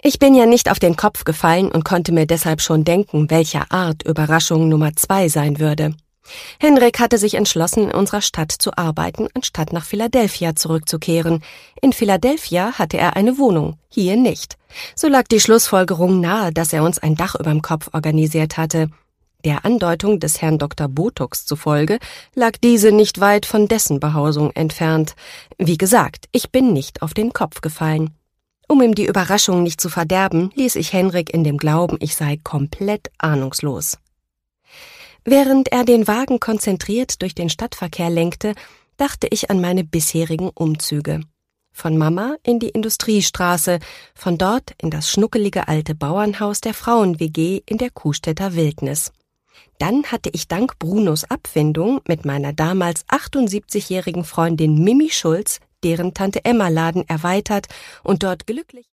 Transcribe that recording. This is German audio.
Ich bin ja nicht auf den Kopf gefallen und konnte mir deshalb schon denken, welcher Art Überraschung Nummer 2 sein würde. Henrik hatte sich entschlossen, in unserer Stadt zu arbeiten, anstatt nach Philadelphia zurückzukehren. In Philadelphia hatte er eine Wohnung, hier nicht. So lag die Schlussfolgerung nahe, dass er uns ein Dach überm Kopf organisiert hatte. Der Andeutung des Herrn Dr. Botox zufolge lag diese nicht weit von dessen Behausung entfernt. Wie gesagt, ich bin nicht auf den Kopf gefallen. Um ihm die Überraschung nicht zu verderben, ließ ich Henrik in dem Glauben, ich sei komplett ahnungslos. Während er den Wagen konzentriert durch den Stadtverkehr lenkte, dachte ich an meine bisherigen Umzüge. Von Mama in die Industriestraße, von dort in das schnuckelige alte Bauernhaus der Frauen-WG in der Kuhstädter Wildnis. Dann hatte ich dank Brunos Abfindung mit meiner damals 78-jährigen Freundin Mimi Schulz deren Tante-Emma-Laden erweitert und dort glücklich